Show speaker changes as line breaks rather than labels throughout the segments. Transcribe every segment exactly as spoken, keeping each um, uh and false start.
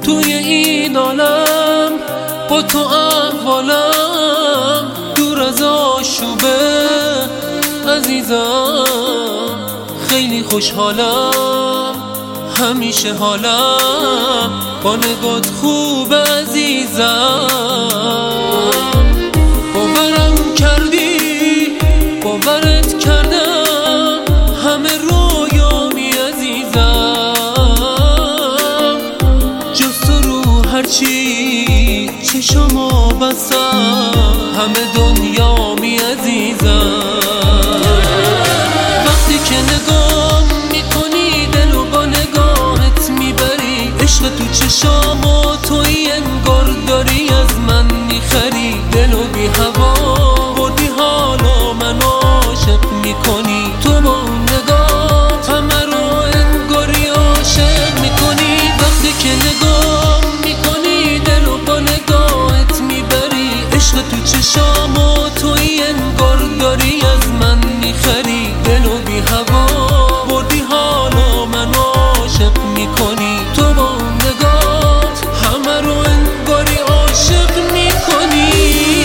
توی این عالم، با تو احوالم دور از آشوبه عزیزم. خیلی خوشحالم، همیشه حالم با نگات خوب عزیزم. باورم کردی، باورت کردم، همه رویامی عزیزم. جز تو رو هرچی چشمو بستم، همه دنیامی عزیزم. وقتی که نگاه میکنی دلو با نگاهت میبری، عشق تو چشامو توی انگار داری از من میخری. دلو بی هوا بردی حالا من عاشق میکنی، تو با اون نگاه همه رو انگاری عاشق میکنی. وقتی که نگاه میکنی دلو با نگاهت میبری، عشق تو چشامو توی انگار داری از من میخری. دلو بی هوا بردی حالا من عاشق میکنی، تو با اون نگات همه رو انگاری عاشق میکنی.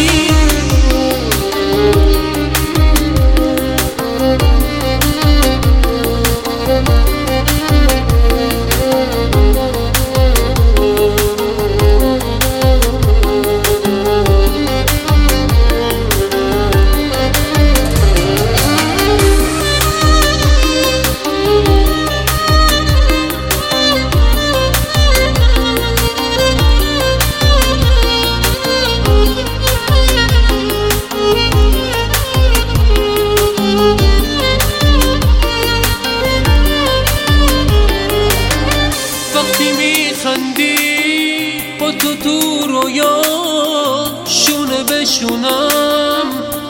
وقتی میخندی با تو تو رویا، شونه بشونم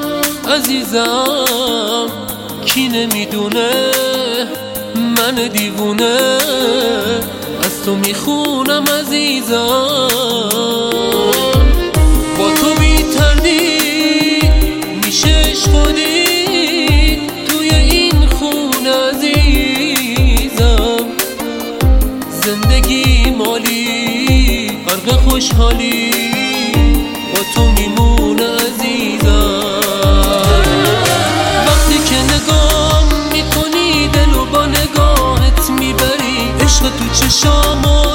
عزیزم. کی نمیدونه من دیوونه از تو میخونم عزیزم. با تو بی تردید میشه عشق خودی توی این خونه عزیزم. زندگی مالی غرق خوشحالی با تو میمونه عزیزم. وقتی که نگاه میکنی دلو با نگاهت میبری، عشق تو چشامو